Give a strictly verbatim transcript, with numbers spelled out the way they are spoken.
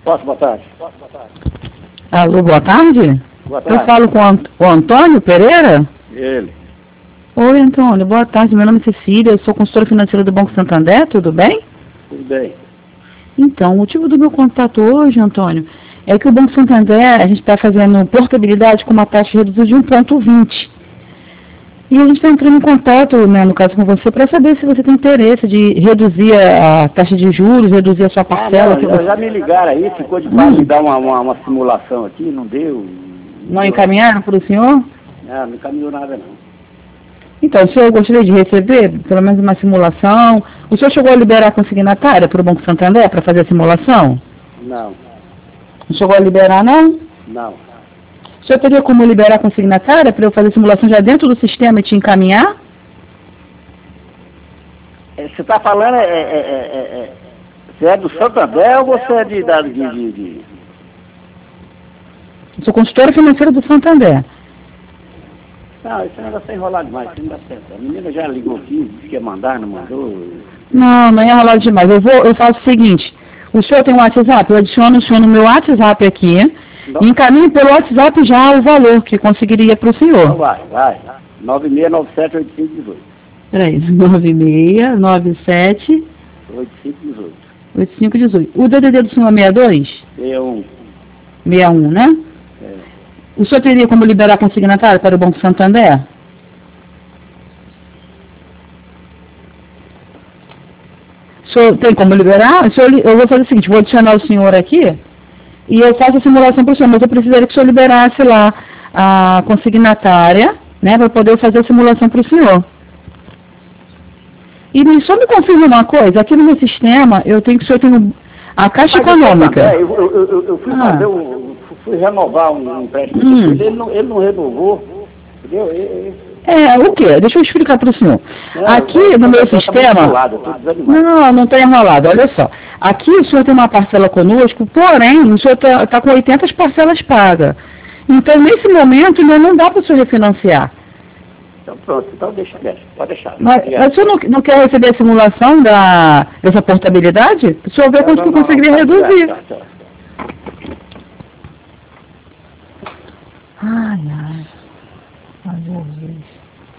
Posso, boa tarde? Alô, boa tarde? Boa tarde. Eu falo com o Ant- o Antônio Pereira? Ele. Oi, Antônio, boa tarde. Meu nome é Cecília, eu sou consultora financeira do Banco Santander, tudo bem? Tudo bem. Então, o motivo do meu contato hoje, Antônio, é que o Banco Santander, a gente está fazendo portabilidade com uma taxa reduzida de um vírgula vinte. E a gente está entrando em contato, né, no caso com você, para saber se você tem interesse de reduzir a, a taxa de juros, reduzir a sua parcela. Ah, não, já, já me ligaram aí, ficou de hum. me dar uma, uma, uma simulação aqui, não deu. Não encaminharam para o senhor? Não, não encaminhou nada não. Então, o senhor gostaria de receber pelo menos uma simulação? O senhor chegou a liberar a consignatária para o Banco Santander para fazer a simulação? Não. Não chegou a liberar, não? Não. O senhor teria como liberar a consignatária para eu fazer a simulação já dentro do sistema e te encaminhar? É, você está falando, é, é, é, é, você é do Santander ou você é de... de, de, de... Eu sou consultora financeira do Santander. Não, isso ainda está enrolado demais, isso não dá certo. A menina já ligou aqui, disse que ia mandar, não mandou. Não, não é enrolado demais. Eu, vou, eu faço o seguinte, o senhor tem um WhatsApp? Eu adiciono o senhor no meu WhatsApp aqui e encaminho pelo WhatsApp já o valor que conseguiria para o senhor. Então vai, vai. nove seis nove sete oito cinco um oito. Peraí, nove seis nove sete oito cinco um oito. oito cinco um oito. O D D D do senhor é sessenta e dois? sessenta e um. sessenta e um, né? É. O senhor teria como liberar consignatário para o Banco Santander? O senhor tem como liberar? O senhor, eu vou fazer o seguinte, vou adicionar o senhor aqui e eu faço a simulação para o senhor, mas eu precisaria que o senhor liberasse lá a consignatária, né, para poder fazer a simulação para o senhor. E só me confirma uma coisa, aqui no meu sistema eu tenho que o senhor tem a Caixa Mas Econômica. É, eu, eu, eu, eu fui Ah. fazer um, fui renovar um empréstimo, Hum. ele, não, ele não renovou, entendeu? Ele, ele, É, o quê? Deixa eu explicar para o senhor. Não, Aqui eu- no eu- meu eu tô sistema... enrolado, eu tô desanimado. Não, não está enrolado, olha só. Aqui o senhor tem uma parcela conosco, porém o senhor está tá com oitenta parcelas pagas. Então, nesse momento, ainda não dá para o senhor refinanciar. Então pronto, então deixa, deixa, pode deixar. Mas, mas o senhor não, não quer receber a simulação da, dessa portabilidade? O senhor vê Não, quanto não, que não, conseguiria não, reduzir. tá, tá, tá. Ai, ai. Ai, Jesus.